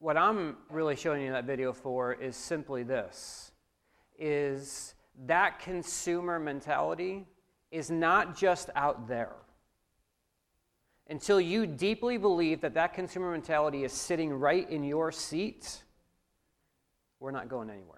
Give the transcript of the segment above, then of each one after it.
what I'm really showing you that video for is simply this, is that consumer mentality is not just out there. Until you deeply believe that that consumer mentality is sitting right in your seat, we're not going anywhere.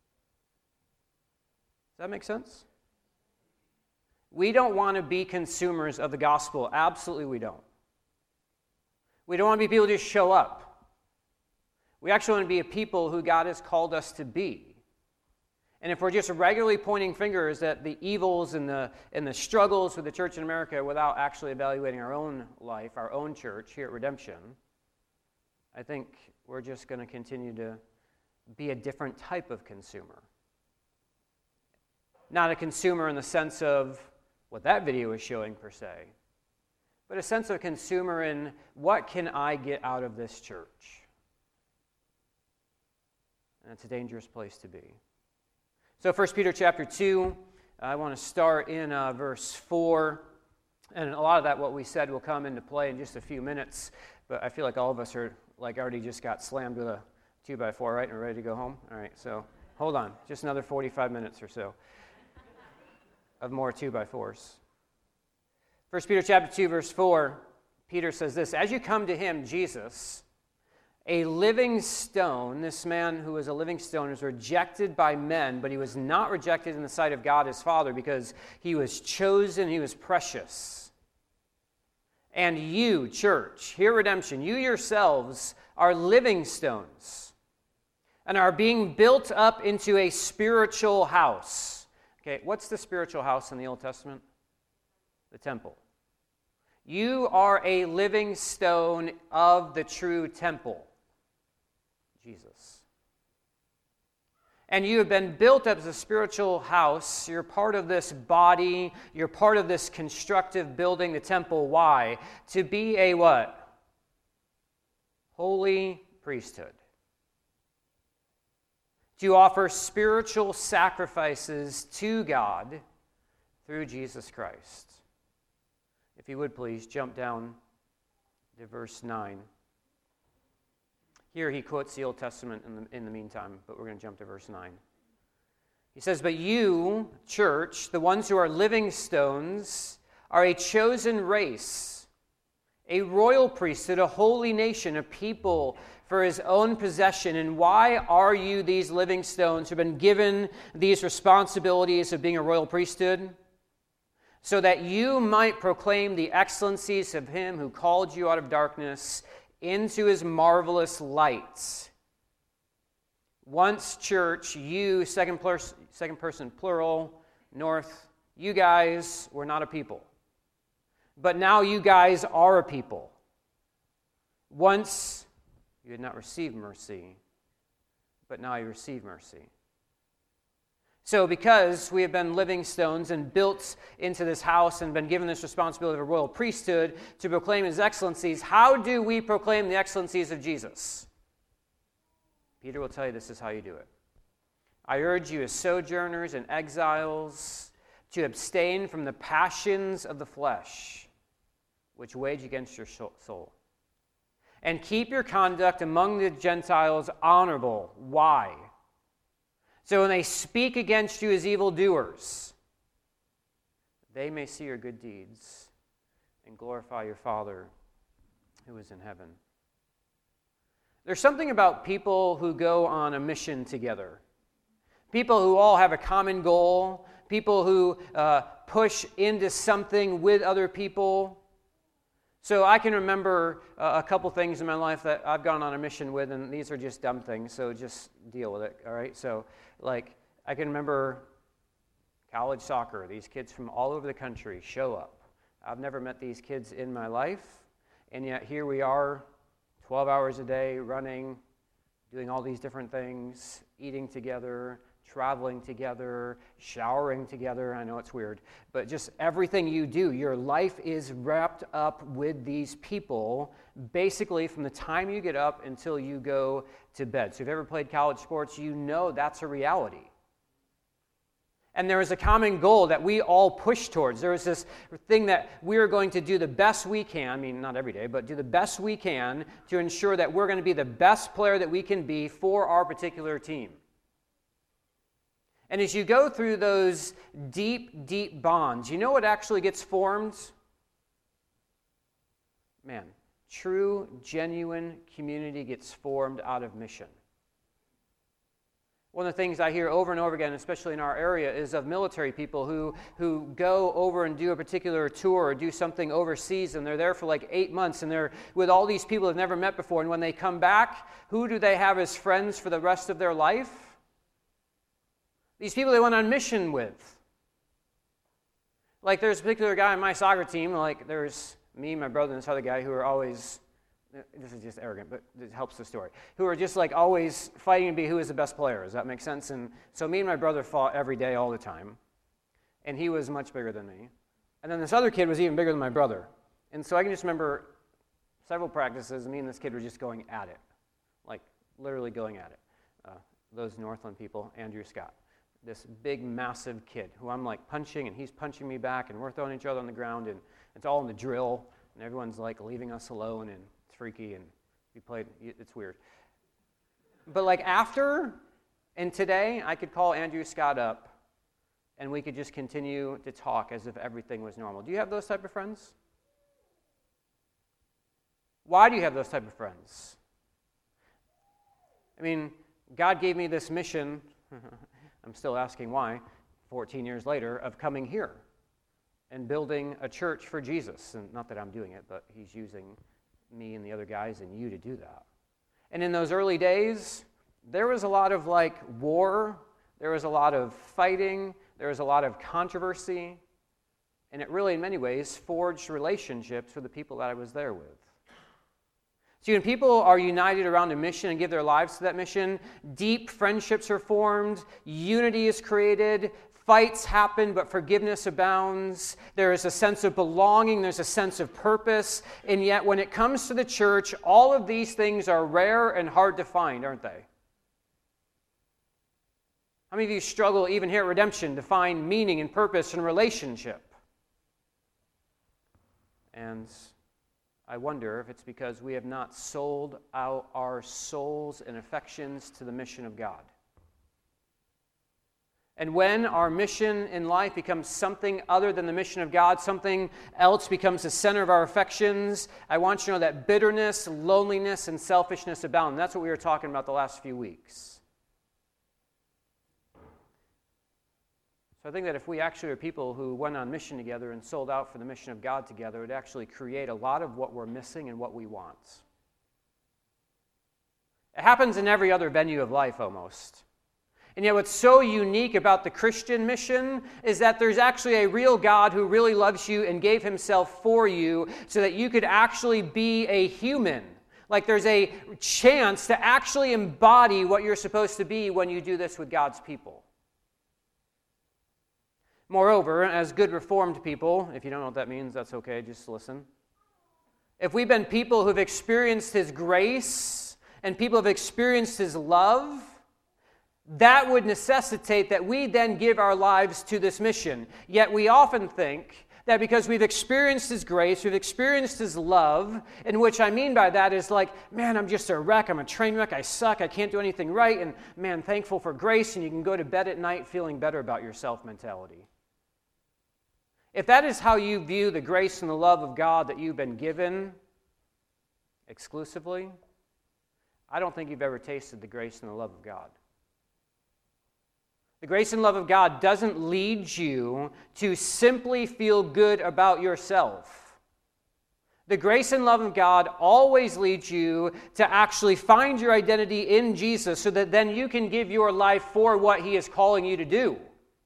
Does that make sense? We don't want to be consumers of the gospel. Absolutely we don't. We don't want to be people who just show up. We actually want to be a people who God has called us to be. And if we're just regularly pointing fingers at the evils and the struggles with the church in America without actually evaluating our own life, our own church here at Redemption, I think we're just going to continue to be a different type of consumer. Not a consumer in the sense of what that video is showing per se, but a sense of consumer in what can I get out of this church? And it's a dangerous place to be. So 1 Peter chapter 2, I want to start in verse 4. And a lot of that, what we said, will come into play in just a few minutes. But I feel like all of us are like already just got slammed with a 2x4, right? And we're ready to go home? All right, so hold on. Just another 45 minutes or so of more 2x4s. 1 Peter chapter 2, verse 4, Peter says this, as you come to him, Jesus, a living stone, this man who was a living stone was rejected by men, but he was not rejected in the sight of God his Father because he was chosen, he was precious. And you, church, here at Redemption, you yourselves are living stones and are being built up into a spiritual house. Okay, what's the spiritual house in the Old Testament? The temple. You are a living stone of the true temple, Jesus. And you have been built up as a spiritual house. You're part of this body. You're part of this constructive building, the temple. Why? To be a what? Holy priesthood. To offer spiritual sacrifices to God through Jesus Christ. If you would please jump down to verse 9. Here he quotes the Old Testament in the meantime, but we're going to jump to verse 9. He says, but you, church, the ones who are living stones, are a chosen race, a royal priesthood, a holy nation, a people for his own possession. And why are you these living stones who have been given these responsibilities of being a royal priesthood? So that you might proclaim the excellencies of him who called you out of darkness into his marvelous light. Once, church, you, second person plural, north, you guys were not a people. But now you guys are a people. Once you had not received mercy, but now you receive mercy. So because we have been living stones and built into this house and been given this responsibility of a royal priesthood to proclaim his excellencies, how do we proclaim the excellencies of Jesus? Peter will tell you this is how you do it. I urge you as sojourners and exiles to abstain from the passions of the flesh, which wage against your soul. And keep your conduct among the Gentiles honorable. Why? So when they speak against you as evildoers, they may see your good deeds and glorify your Father who is in heaven. There's something about people who go on a mission together. People who all have a common goal. People who push into something with other people. So I can remember a couple things in my life that I've gone on a mission with, and these are just dumb things, so just deal with it, all right? So, like, I can remember college soccer. These kids from all over the country show up. I've never met these kids in my life, and yet here we are, 12 hours a day, running, doing all these different things, eating together, traveling together, showering together. I know it's weird, but just everything you do, your life is wrapped up with these people, basically from the time you get up until you go to bed. So if you've ever played college sports, you know that's a reality. And there was a common goal that we all pushed towards. There was this thing that we are going to do the best we can, I mean, not every day, but do the best we can to ensure that we're going to be the best player that we can be for our particular team. And as you go through those deep, deep bonds, you know what actually gets formed? Man, true, genuine community gets formed out of mission. One of the things I hear over and over again, especially in our area, is of military people who go over and do a particular tour or do something overseas, and they're there for like 8 months, and they're with all these people they've never met before, and when they come back, who do they have as friends for the rest of their life? These people they went on mission with. Like there's a particular guy on my soccer team, like there's me, my brother, and this other guy who are always, this is just arrogant, but it helps the story, who are just like always fighting to be who is the best player. Does that make sense? And so me and my brother fought every day all the time, and he was much bigger than me. And then this other kid was even bigger than my brother. And so I can just remember several practices, me and this kid were just going at it, like literally going at it. Those Northland people, Andrew Scott, this big, massive kid who I'm like punching, and he's punching me back, and we're throwing each other on the ground, and it's all in the drill, and everyone's like leaving us alone, and it's freaky, and we played, it's weird. But like after, and today, I could call Andrew Scott up, and we could just continue to talk as if everything was normal. Do you have those type of friends? Why do you have those type of friends? I mean, God gave me this mission, I'm still asking why, 14 years later, of coming here and building a church for Jesus. And not that I'm doing it, but he's using me and the other guys and you to do that. And in those early days, there was a lot of like war, there was a lot of fighting, there was a lot of controversy, and it really in many ways forged relationships with the people that I was there with. See, when people are united around a mission and give their lives to that mission, deep friendships are formed, unity is created, fights happen, but forgiveness abounds. There is a sense of belonging, there's a sense of purpose, and yet when it comes to the church, all of these things are rare and hard to find, aren't they? How many of you struggle even here at Redemption to find meaning and purpose and relationship? And I wonder if it's because we have not sold out our souls and affections to the mission of God. And when our mission in life becomes something other than the mission of God, something else becomes the center of our affections, I want you to know that bitterness, loneliness, and selfishness abound. And that's what we were talking about the last few weeks. So I think that if we actually are people who went on mission together and sold out for the mission of God together, it would actually create a lot of what we're missing and what we want. It happens in every other venue of life almost. And yet what's so unique about the Christian mission is that there's actually a real God who really loves you and gave himself for you so that you could actually be a human. Like there's a chance to actually embody what you're supposed to be when you do this with God's people. Moreover, as good Reformed people, if you don't know what that means, that's okay, just listen. If we've been people who've experienced his grace and people have experienced his love, that would necessitate that we then give our lives to this mission. Yet we often think that because we've experienced his grace, we've experienced his love, and which I mean by that is like, man, I'm just a wreck, I'm a train wreck, I suck, I can't do anything right, and man, thankful for grace, and you can go to bed at night feeling better about yourself mentality. If that is how you view the grace and the love of God that you've been given exclusively, I don't think you've ever tasted the grace and the love of God. The grace and love of God doesn't lead you to simply feel good about yourself. The grace and love of God always leads you to actually find your identity in Jesus so that then you can give your life for what he is calling you to do.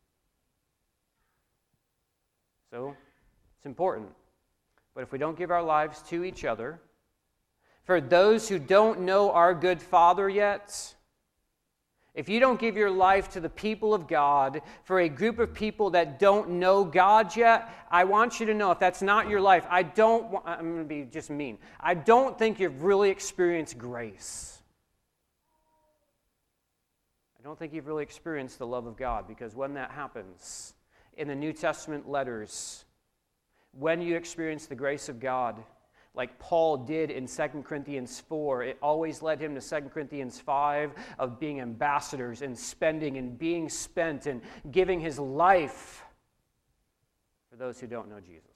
So, it's important. But if we don't give our lives to each other, for those who don't know our good Father yet, if you don't give your life to the people of God, for a group of people that don't know God yet, I want you to know if that's not your life, I'm going to be just mean, I don't think you've really experienced grace. I don't think you've really experienced the love of God, because when that happens, in the New Testament letters, when you experience the grace of God, like Paul did in 2 Corinthians 4, it always led him to 2 Corinthians 5 of being ambassadors and spending and being spent and giving his life for those who don't know Jesus.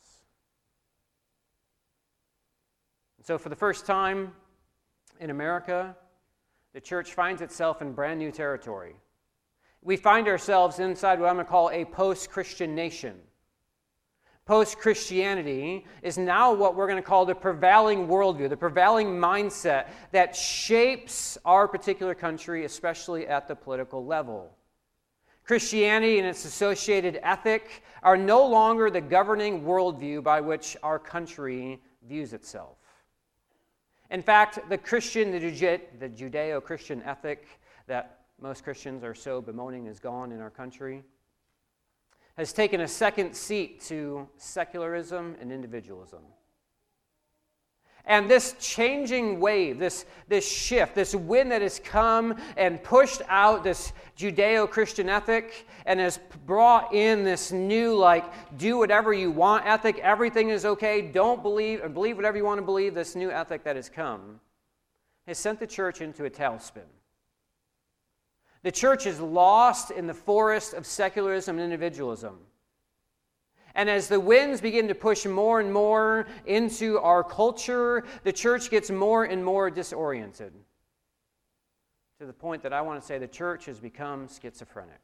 And so for the first time in America, the church finds itself in brand new territory. We find ourselves inside what I'm going to call a post-Christian nation. Post-Christianity is now what we're going to call the prevailing worldview, the prevailing mindset that shapes our particular country, especially at the political level. Christianity and its associated ethic are no longer the governing worldview by which our country views itself. In fact, the Judeo-Christian ethic that most Christians are so bemoaning is gone in our country has taken a second seat to secularism and individualism. And this changing wave, this shift, this wind that has come and pushed out this Judeo-Christian ethic and has brought in this new, do whatever you want ethic, everything is okay, don't believe, or believe whatever you want to believe, this new ethic that has come, has sent the church into a tailspin. The church is lost in the forest of secularism and individualism. And as the winds begin to push more and more into our culture, the church gets more and more disoriented, to the point that I want to say the church has become schizophrenic.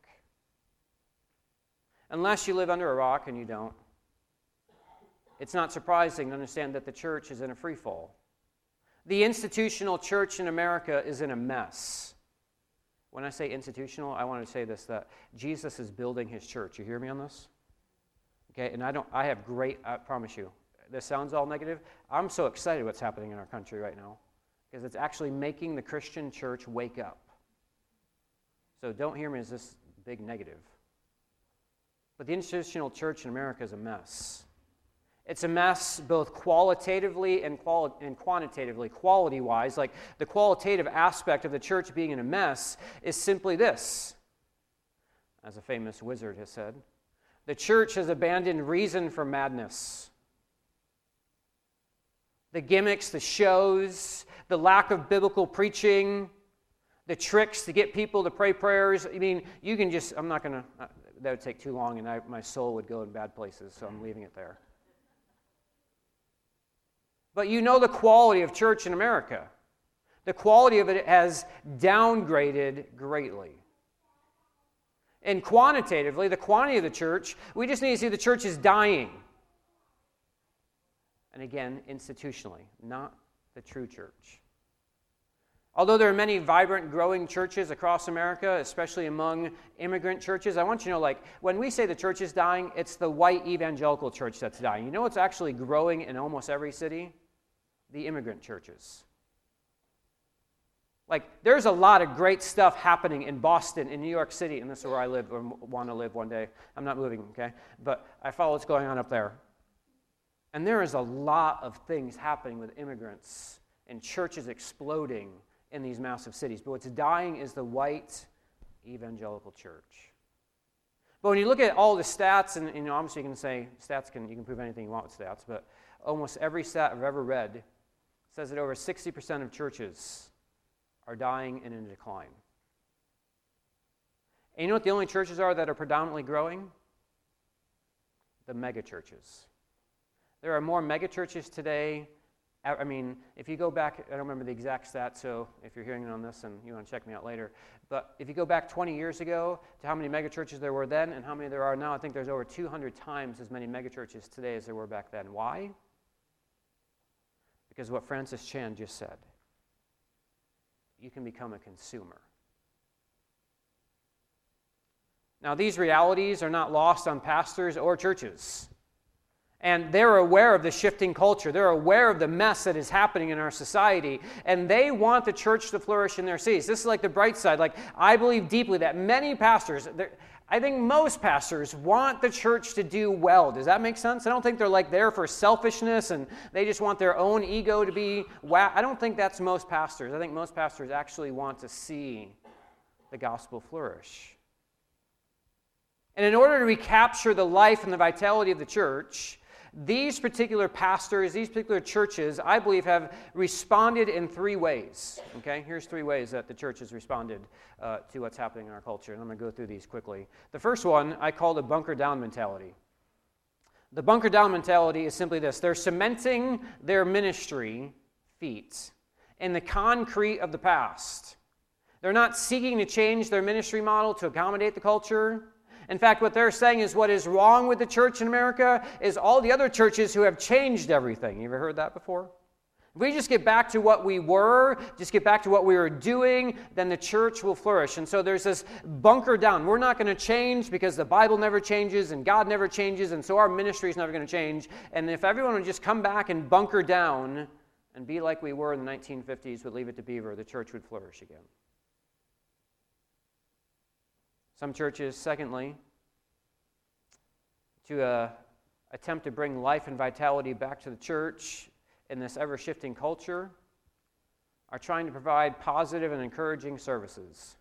Unless you live under a rock, and you don't, it's not surprising to understand that the church is in a free fall. The institutional church in America is in a mess. When I say institutional, I want to say this, that Jesus is building his church. You hear me on this? Okay, and I promise you, this sounds all negative. I'm so excited what's happening in our country right now, because it's actually making the Christian church wake up. So don't hear me as this big negative. But the institutional church in America is a mess. It's a mess both qualitatively and quantitatively. Quality-wise, like the qualitative aspect of the church being in a mess is simply this. As a famous wizard has said, the church has abandoned reason for madness. The gimmicks, the shows, the lack of biblical preaching, the tricks to get people to pray prayers. I mean, you can just, that would take too long and my soul would go in bad places, so I'm leaving it there. But you know the quality of church in America. The quality of it has downgraded greatly. And quantitatively, the quantity of the church, we just need to see the church is dying. And again, institutionally, not the true church. Although there are many vibrant, growing churches across America, especially among immigrant churches, I want you to know, when we say the church is dying, it's the white evangelical church that's dying. You know what's actually growing in almost every city? The immigrant churches. There's a lot of great stuff happening in Boston, in New York City, and this is where I live or want to live one day. I'm not moving, okay? But I follow what's going on up there. And there is a lot of things happening with immigrants and churches exploding in these massive cities. But what's dying is the white evangelical church. But when you look at all the stats, and obviously you can say you can prove anything you want with stats, but almost every stat I've ever read says that over 60% of churches are dying and in decline. And you know what the only churches are that are predominantly growing? The mega churches. There are more mega churches today. I mean, if you go back, I don't remember the exact stat, so if you're hearing on this and you want to check me out later, but if you go back 20 years ago to how many mega churches there were then and how many there are now, I think there's over 200 times as many mega churches today as there were back then. Why? Because of what Francis Chan just said. You can become a consumer. Now, these realities are not lost on pastors or churches. And they're aware of the shifting culture. They're aware of the mess that is happening in our society. And they want the church to flourish in their cities. This is like the bright side. I believe deeply that many pastors, I think most pastors want the church to do well. Does that make sense? I don't think they're there for selfishness and they just want their own ego to be wow. I don't think that's most pastors. I think most pastors actually want to see the gospel flourish. And in order to recapture the life and the vitality of the church, these particular pastors, these particular churches, I believe, have responded in 3 ways. Okay, here's 3 ways that the church has responded to what's happening in our culture, and I'm going to go through these quickly. The first one I call the bunker down mentality. The bunker down mentality is simply this: they're cementing their ministry feet in the concrete of the past. They're not seeking to change their ministry model to accommodate the culture. In fact, what they're saying is what is wrong with the church in America is all the other churches who have changed everything. You ever heard that before? If we just get back to what we were, just get back to what we were doing, then the church will flourish. And so there's this bunker down. We're not going to change because the Bible never changes and God never changes, and so our ministry is never going to change. And if everyone would just come back and bunker down and be like we were in the 1950s with Leave It to Beaver, the church would flourish again. Some churches, secondly, to attempt to bring life and vitality back to the church in this ever-shifting culture, are trying to provide positive and encouraging services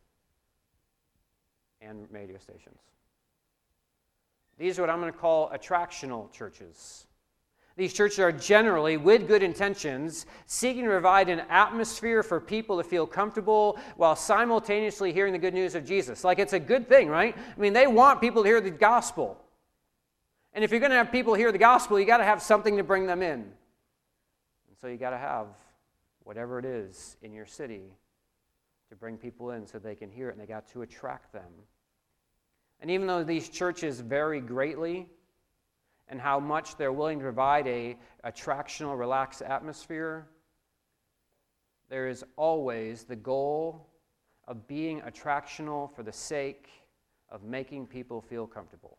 and radio stations. These are what I'm going to call attractional churches. These churches are generally, with good intentions, seeking to provide an atmosphere for people to feel comfortable while simultaneously hearing the good news of Jesus. Like, it's a good thing, right? I mean, they want people to hear the gospel. And if you're going to have people hear the gospel, you got to have something to bring them in. And so you got to have whatever it is in your city to bring people in so they can hear it, and they got to attract them. And even though these churches vary greatly and how much they're willing to provide a attractional, relaxed atmosphere, there is always the goal of being attractional for the sake of making people feel comfortable.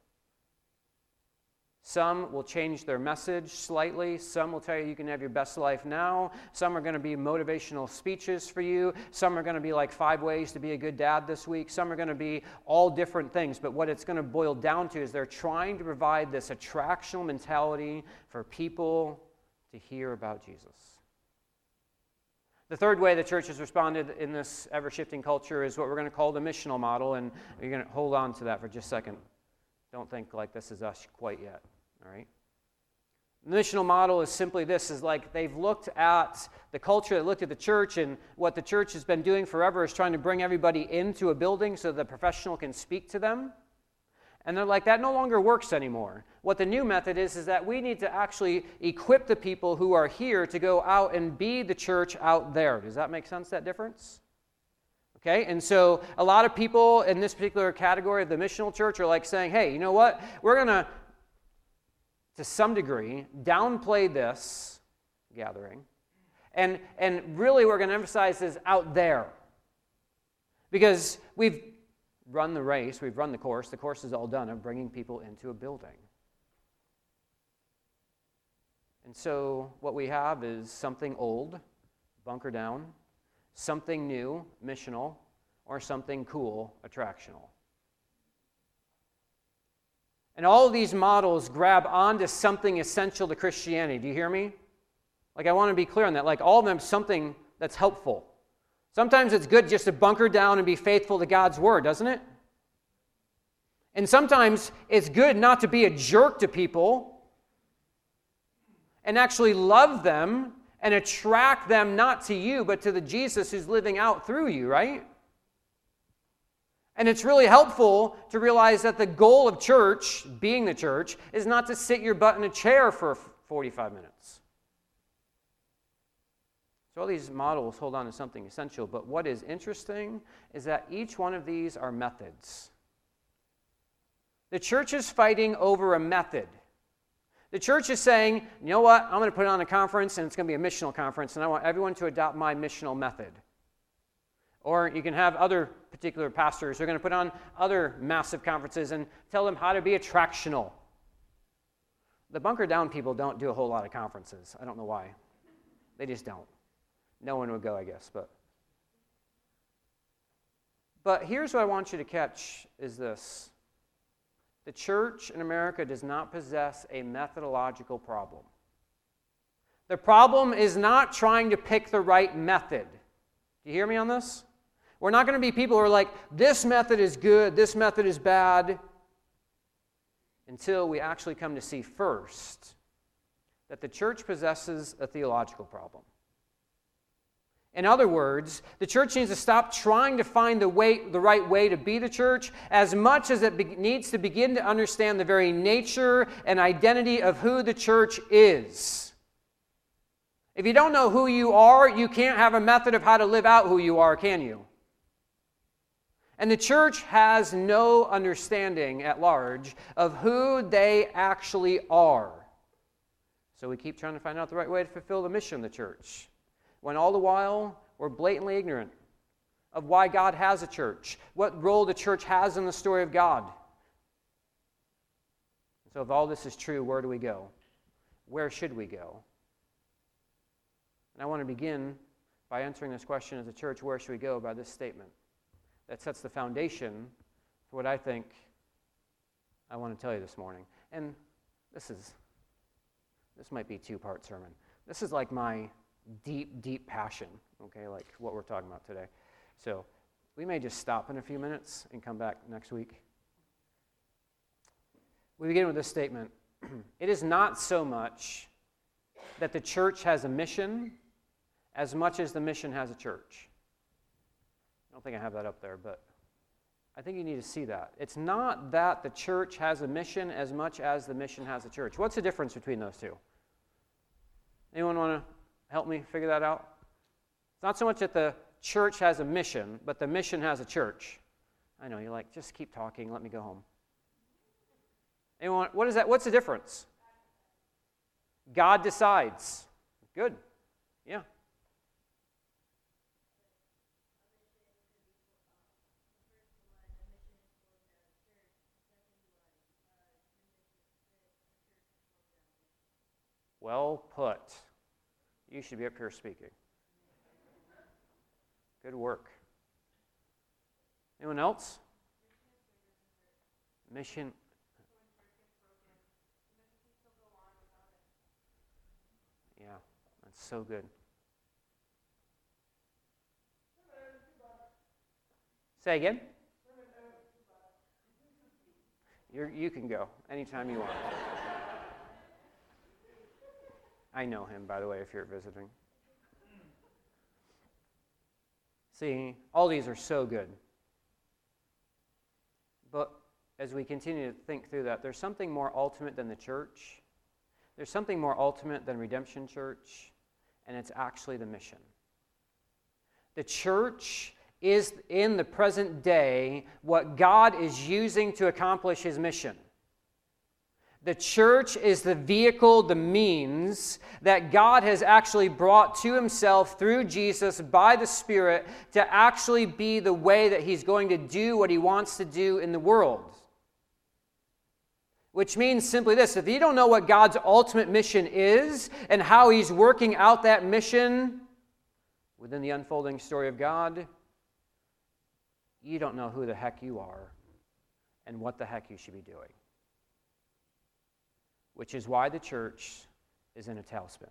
Some will change their message slightly. Some will tell you can have your best life now. Some are going to be motivational speeches for you. Some are going to be like 5 ways to be a good dad this week. Some are going to be all different things. But what it's going to boil down to is they're trying to provide this attractional mentality for people to hear about Jesus. The third way the church has responded in this ever-shifting culture is what we're going to call the missional model. And you're going to hold on to that for just a second. Don't think like this is us quite yet, all right? The missional model is simply this, is like they've looked at the culture, they looked at the church, and what the church has been doing forever is trying to bring everybody into a building so the professional can speak to them. And they're like, that no longer works anymore. What the new method is that we need to actually equip the people who are here to go out and be the church out there. Does that make sense, that difference? Okay, and so a lot of people in this particular category of the missional church are like saying, hey, you know what? We're going to some degree, downplay this gathering, and really we're going to emphasize this out there. Because we've run the race, we've run the course is all done of bringing people into a building. And so what we have is something old, bunker down, something new, missional, or something cool, attractional. And all of these models grab onto something essential to Christianity. Do you hear me? Like, I want to be clear on that. Like, all of them have something that's helpful. Sometimes it's good just to bunker down and be faithful to God's word, doesn't it? And sometimes it's good not to be a jerk to people and actually love them and attract them not to you, but to the Jesus who's living out through you, right? And it's really helpful to realize that the goal of church, being the church, is not to sit your butt in a chair for 45 minutes. So all these models hold on to something essential, but what is interesting is that each one of these are methods. The church is fighting over a method. The church is saying, you know what, I'm going to put on a conference, and it's going to be a missional conference, and I want everyone to adopt my missional method. Or you can have other particular pastors who are going to put on other massive conferences and tell them how to be attractional. The bunker down people don't do a whole lot of conferences. I don't know why. They just don't. No one would go, I guess. But here's what I want you to catch is this. The church in America does not possess a methodological problem. The problem is not trying to pick the right method. Do you hear me on this? We're not going to be people who are like, this method is good, this method is bad, until we actually come to see first that the church possesses a theological problem. In other words, the church needs to stop trying to find the right way to be the church as much as it needs to begin to understand the very nature and identity of who the church is. If you don't know who you are, you can't have a method of how to live out who you are, can you? And the church has no understanding at large of who they actually are. So we keep trying to find out the right way to fulfill the mission of the church, when all the while we're blatantly ignorant of why God has a church, what role the church has in the story of God. So if all this is true, where do we go? Where should we go? And I want to begin by answering this question as a church, where should we go, by this statement that sets the foundation for what I think I want to tell you this morning. And this might be a two-part sermon. This is like my deep, deep passion, okay, like what we're talking about today. So we may just stop in a few minutes and come back next week. We begin with this statement. It is not so much that the church has a mission as much as the mission has a church. I don't think I have that up there, but I think you need to see that. It's not that the church has a mission as much as the mission has a church. What's the difference between those two? Anyone want to help me figure that out? It's not so much that the church has a mission, but the mission has a church. I know, you're like, just keep talking, let me go home. Anyone, what is that? What's the difference? God decides. Good. Yeah. Well put. You should be up here speaking. Good work. Anyone else? Mission. Yeah, that's so good. Say again? You can go anytime you want. I know him, by the way, if you're visiting. See, all these are so good. But as we continue to think through that, there's something more ultimate than the church. There's something more ultimate than Redemption Church, and it's actually the mission. The church is, in the present day, what God is using to accomplish His mission. The church is the vehicle, the means that God has actually brought to Himself through Jesus by the Spirit to actually be the way that He's going to do what He wants to do in the world. Which means simply this: if you don't know what God's ultimate mission is and how He's working out that mission within the unfolding story of God, you don't know who the heck you are and what the heck you should be doing. Which is why the church is in a tailspin.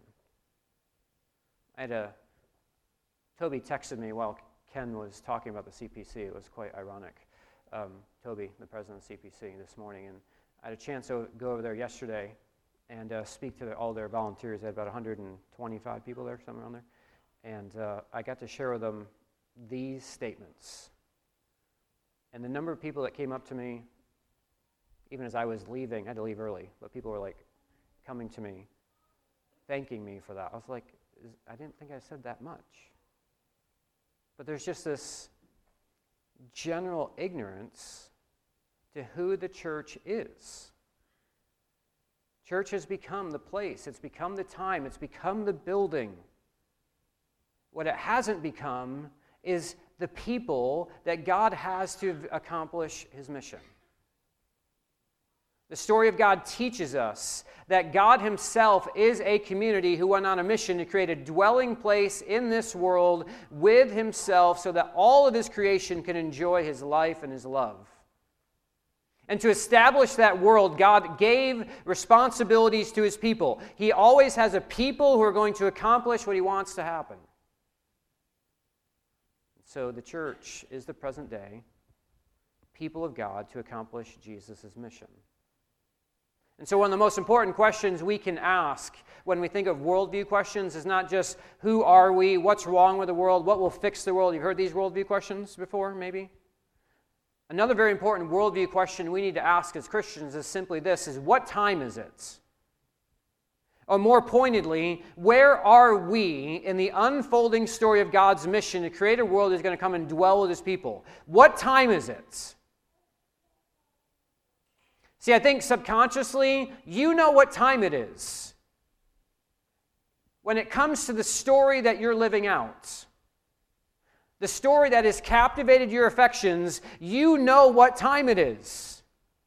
Toby texted me while Ken was talking about the CPC. It was quite ironic. Toby, the president of the CPC, this morning, and I had a chance to go over there yesterday and speak to all their volunteers. They had about 125 people there, somewhere around there. And I got to share with them these statements. And the number of people that came up to me, even as I was leaving, I had to leave early, but people were like coming to me, thanking me for that. I was like, I didn't think I said that much. But there's just this general ignorance to who the church is. Church has become the place, it's become the time, it's become the building. What it hasn't become is the people that God has to accomplish His mission. The story of God teaches us that God Himself is a community who went on a mission to create a dwelling place in this world with Himself so that all of His creation can enjoy His life and His love. And to establish that world, God gave responsibilities to His people. He always has a people who are going to accomplish what He wants to happen. So the church is the present day people of God to accomplish Jesus' mission. And so one of the most important questions we can ask when we think of worldview questions is not just who are we, what's wrong with the world, what will fix the world. You've heard these worldview questions before, maybe? Another very important worldview question we need to ask as Christians is simply this, is what time is it? Or more pointedly, where are we in the unfolding story of God's mission to create a world that's going to come and dwell with His people? What time is it? See, I think subconsciously, you know what time it is. When it comes to the story that you're living out, the story that has captivated your affections, you know what time it is.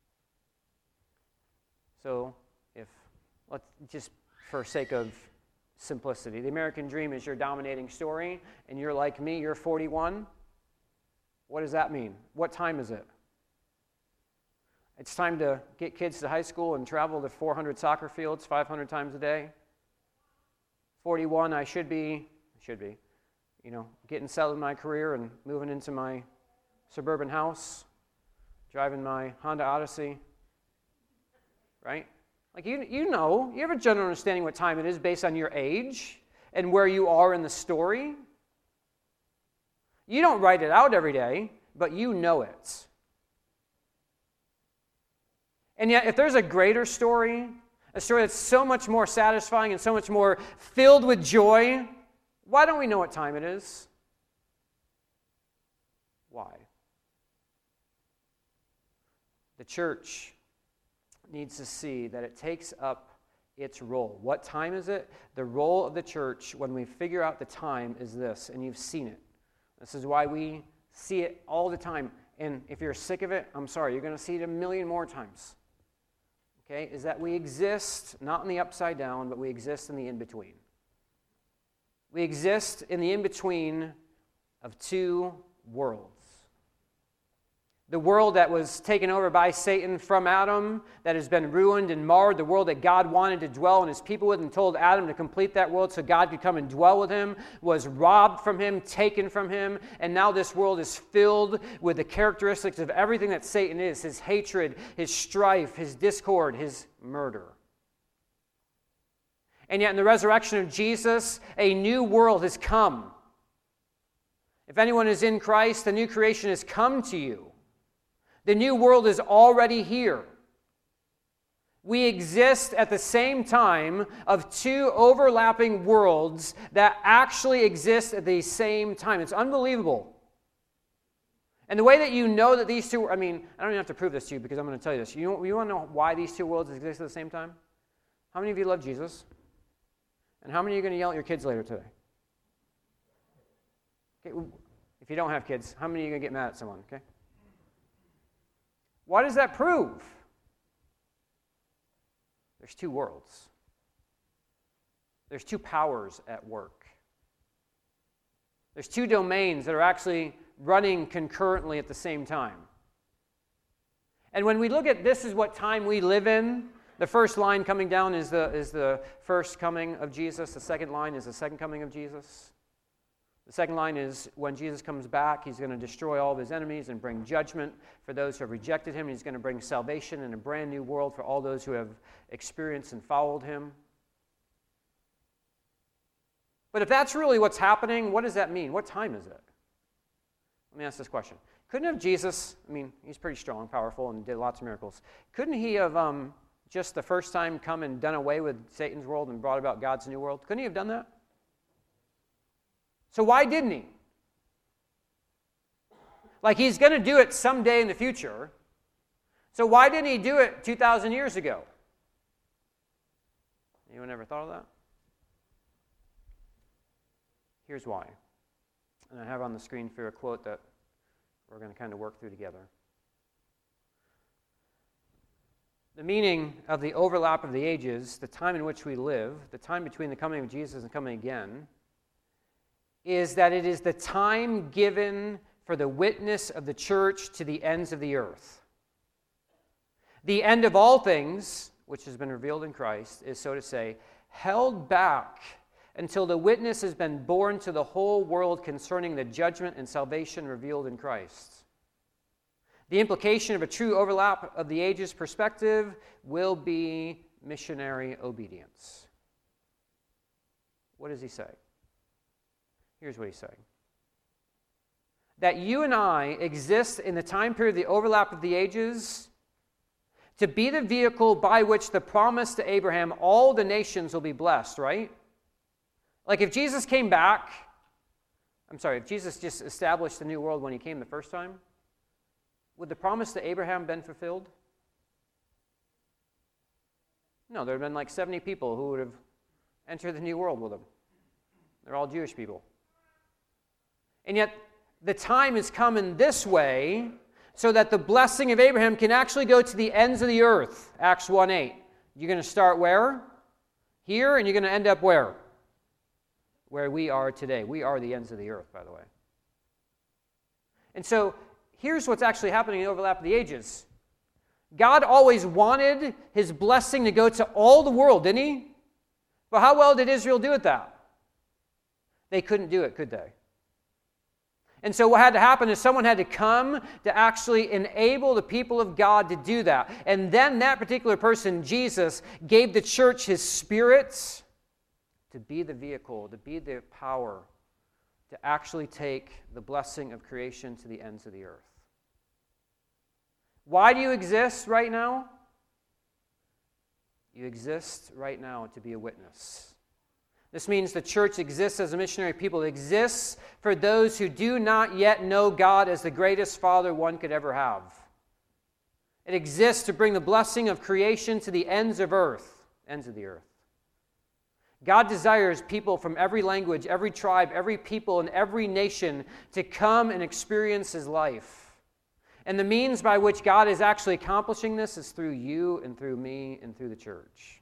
So, let's just for sake of simplicity, the American dream is your dominating story, and you're like me, you're 41. What does that mean? What time is it? It's time to get kids to high school and travel to 400 soccer fields 500 times a day. 41, I should be, getting settled in my career and moving into my suburban house, driving my Honda Odyssey, right? Like you have a general understanding what time it is based on your age and where you are in the story. You don't write it out every day, but you know it. And yet, if there's a greater story, a story that's so much more satisfying and so much more filled with joy, why don't we know what time it is? Why? The church needs to see that it takes up its role. What time is it? The role of the church, when we figure out the time, is this, and you've seen it. This is why we see it all the time. And if you're sick of it, I'm sorry, you're going to see it a million more times. Okay? Is that we exist, not in the upside down, but we exist in the in-between. We exist in the in-between of two worlds. The world that was taken over by Satan from Adam, that has been ruined and marred, the world that God wanted to dwell in His people with and told Adam to complete that world so God could come and dwell with him, was robbed from him, taken from him, and now this world is filled with the characteristics of everything that Satan is, his hatred, his strife, his discord, his murder. And yet in the resurrection of Jesus, a new world has come. If anyone is in Christ, the new creation has come to you. The new world is already here. We exist at the same time of two overlapping worlds that actually exist at the same time. It's unbelievable. And the way that you know that these two, I don't even have to prove this to you because I'm going to tell you this. You want to know why these two worlds exist at the same time? How many of you love Jesus? And how many are you going to yell at your kids later today? Okay, if you don't have kids, how many are you going to get mad at someone? Okay. What does that prove? There's two worlds. There's two powers at work. There's two domains that are actually running concurrently at the same time. And when we look at this is what time we live in, the first line coming down is the first coming of Jesus. The second line is the second coming of Jesus. The second line is when Jesus comes back, He's going to destroy all of His enemies and bring judgment for those who have rejected Him. He's going to bring salvation and a brand new world for all those who have experienced and followed Him. But if that's really what's happening, what does that mean? What time is it? Let me ask this question. Couldn't have Jesus, He's pretty strong, powerful, and did lots of miracles. Couldn't He have just the first time come and done away with Satan's world and brought about God's new world? Couldn't He have done that? So why didn't He? Like He's going to do it someday in the future. So why didn't He do it 2,000 years ago? Anyone ever thought of that? Here's why. And I have on the screen for a quote that we're going to kind of work through together. The meaning of the overlap of the ages, the time in which we live, the time between the coming of Jesus and coming again, is that it is the time given for the witness of the church to the ends of the earth. The end of all things, which has been revealed in Christ, is, so to say, held back until the witness has been borne to the whole world concerning the judgment and salvation revealed in Christ. The implication of a true overlap of the ages perspective will be missionary obedience. What does he say? Here's what he's saying. That you and I exist in the time period of the overlap of the ages to be the vehicle by which the promise to Abraham, all the nations will be blessed, right? Like if Jesus came back, if Jesus just established the new world when he came the first time, would the promise to Abraham been fulfilled? No, there would have been like 70 people who would have entered the new world with him. They're all Jewish people. And yet, the time is coming this way so that the blessing of Abraham can actually go to the ends of the earth. Acts 1:8. You're going to start where? Here, and you're going to end up where? Where we are today. We are the ends of the earth, by the way. And so, here's what's actually happening in the overlap of the ages. God always wanted his blessing to go to all the world, didn't he? But how well did Israel do at that? They couldn't do it, could they? And so what had to happen is someone had to come to actually enable the people of God to do that. And then that particular person, Jesus, gave the church his Spirit to be the vehicle, to be the power, to actually take the blessing of creation to the ends of the earth. Why do you exist right now? You exist right now to be a witness. This means the church exists as a missionary people. It exists for those who do not yet know God as the greatest Father one could ever have. It exists to bring the blessing of creation to the ends of the earth. God desires people from every language, every tribe, every people, and every nation to come and experience his life. And the means by which God is actually accomplishing this is through you and through me and through the church.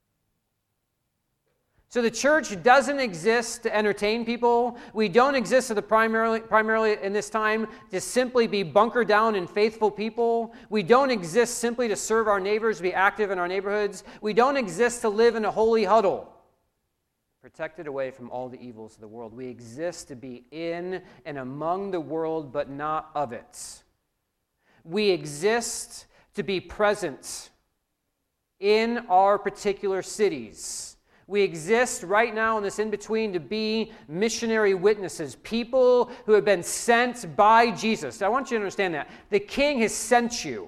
So the church doesn't exist to entertain people. We don't exist primarily in this time to simply be bunkered down and faithful people. We don't exist simply to serve our neighbors, be active in our neighborhoods. We don't exist to live in a holy huddle, protected away from all the evils of the world. We exist to be in and among the world, but not of it. We exist to be present in our particular cities. We exist right now in this in-between to be missionary witnesses, people who have been sent by Jesus. I want you to understand that. The King has sent you.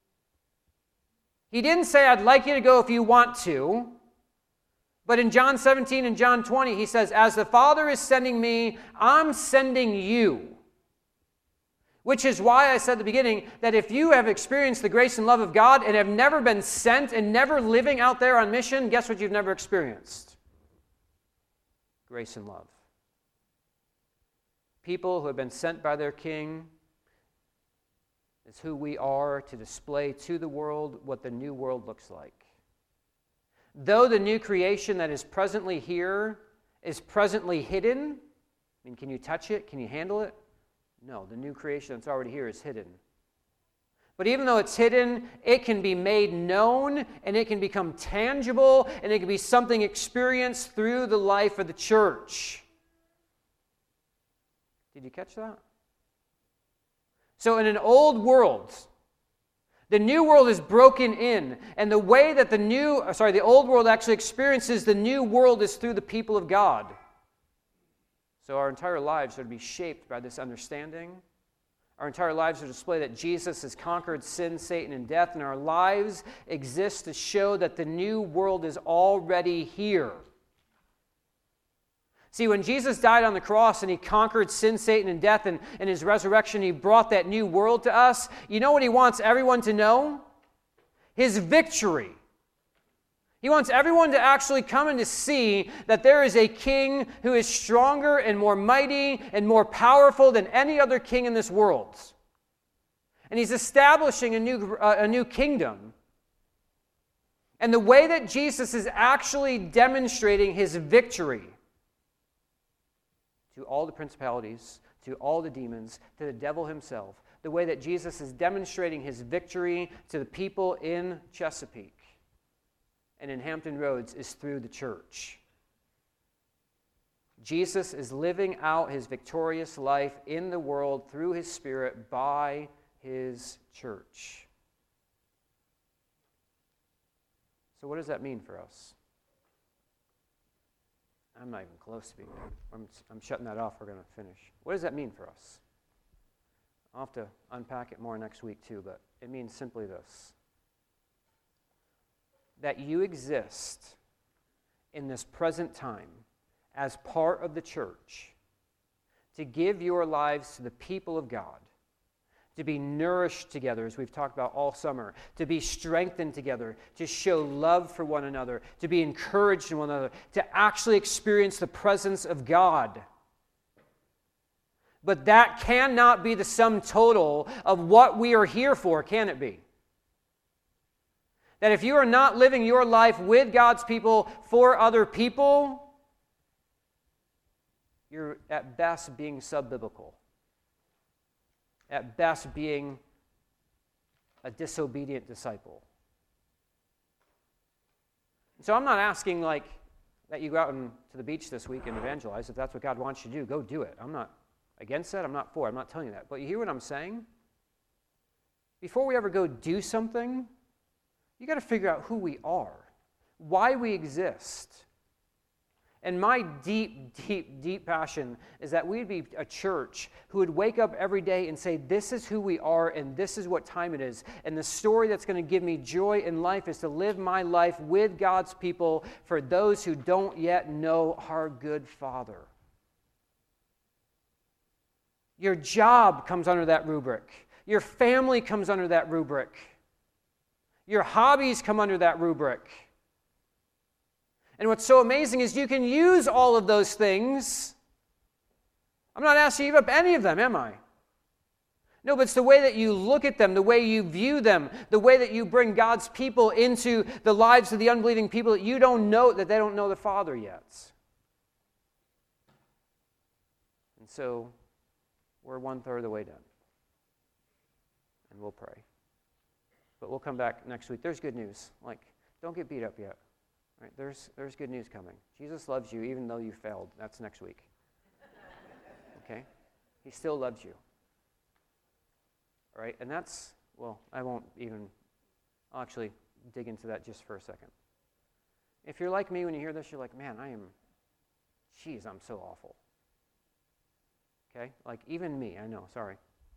He didn't say, I'd like you to go if you want to. But in John 17 and John 20, he says, as the Father is sending me, I'm sending you. Which is why I said at the beginning that if you have experienced the grace and love of God and have never been sent and never living out there on mission, guess what you've never experienced? Grace and love. People who have been sent by their King is who we are to display to the world what the new world looks like. Though the new creation that is presently here is presently hidden, can you touch it? Can you handle it? No, the new creation that's already here is hidden. But even though it's hidden, it can be made known, and it can become tangible, and it can be something experienced through the life of the church. Did you catch that? So in an old world, the new world is broken in, and the way that the old world actually experiences the new world is through the people of God. So our entire lives are to be shaped by this understanding. Our entire lives are to display that Jesus has conquered sin, Satan, and death, and our lives exist to show that the new world is already here. See, when Jesus died on the cross and he conquered sin, Satan, and death, and in his resurrection he brought that new world to us, you know what he wants everyone to know? His victory. He wants everyone to actually come and to see that there is a king who is stronger and more mighty and more powerful than any other king in this world. And he's establishing a new kingdom. And the way that Jesus is actually demonstrating his victory to all the principalities, to all the demons, to the devil himself, the way that Jesus is demonstrating his victory to the people in Chesapeake and in Hampton Roads is through the church. Jesus is living out his victorious life in the world through his Spirit by his church. So what does that mean for us? I'm not even close to being done. I'm shutting that off. We're going to finish. What does that mean for us? I'll have to unpack it more next week too, but it means simply this. That you exist in this present time as part of the church to give your lives to the people of God, to be nourished together, as we've talked about all summer, to be strengthened together, to show love for one another, to be encouraged in one another, to actually experience the presence of God. But that cannot be the sum total of what we are here for, can it be? That if you are not living your life with God's people for other people, you're at best being sub-biblical. At best being a disobedient disciple. So I'm not asking that you go out to the beach this week and evangelize. If that's what God wants you to do, go do it. I'm not against that. I'm not for it. I'm not telling you that. But you hear what I'm saying? Before we ever go do something, you got to figure out who we are, why we exist. And my deep, deep, deep passion is that we'd be a church who would wake up every day and say, this is who we are and this is what time it is. And the story that's going to give me joy in life is to live my life with God's people for those who don't yet know our good Father. Your job comes under that rubric. Your family comes under that rubric. Your hobbies come under that rubric. And what's so amazing is you can use all of those things. I'm not asking you to give up any of them, am I? No, but it's the way that you look at them, the way you view them, the way that you bring God's people into the lives of the unbelieving people that you don't know, that they don't know the Father yet. And so, we're 1/3 of the way done. And we'll pray. But we'll come back next week. There's good news. Don't get beat up yet. Right? There's good news coming. Jesus loves you even though you failed. That's next week. Okay? He still loves you. All right? And that's, I'll actually dig into that just for a second. If you're like me when you hear this, you're like, man, I'm so awful. Okay? Even me, I know, sorry.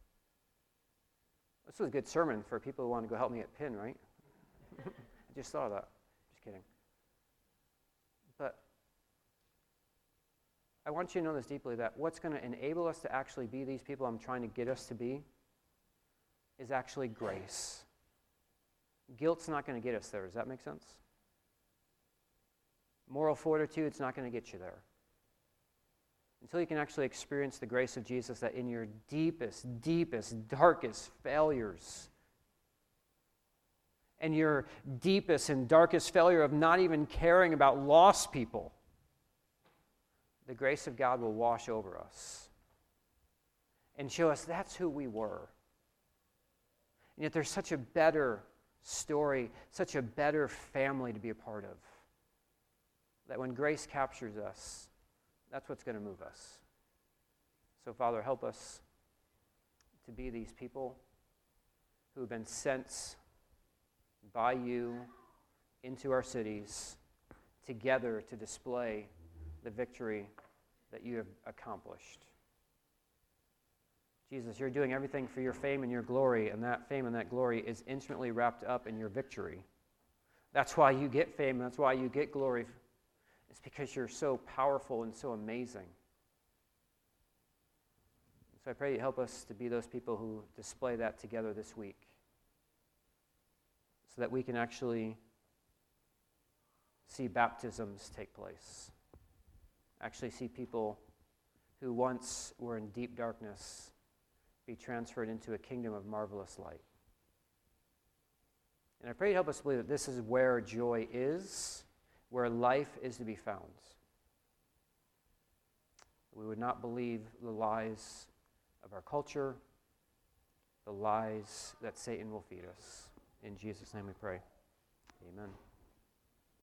This was a good sermon for people who want to go help me at Penn, right? I just thought of that. Just kidding. But I want you to know this deeply, that what's going to enable us to actually be these people I'm trying to get us to be is actually grace. Guilt's not going to get us there. Does that make sense? Moral fortitude's not going to get you there. Until you can actually experience the grace of Jesus, that in your deepest, deepest, darkest failures, and your deepest and darkest failure of not even caring about lost people, the grace of God will wash over us and show us that's who we were. And yet there's such a better story, such a better family to be a part of, that when grace captures us, that's what's going to move us. So, Father, help us to be these people who have been sent by you into our cities together to display the victory that you have accomplished. Jesus, you're doing everything for your fame and your glory, and that fame and that glory is intimately wrapped up in your victory. That's why you get fame, that's why you get glory. It's because you're so powerful and so amazing. So I pray you help us to be those people who display that together this week, so that we can actually see baptisms take place. Actually see people who once were in deep darkness be transferred into a kingdom of marvelous light. And I pray you help us believe that this is where joy is, where life is to be found. We would not believe the lies of our culture, the lies that Satan will feed us. In Jesus' name we pray. Amen.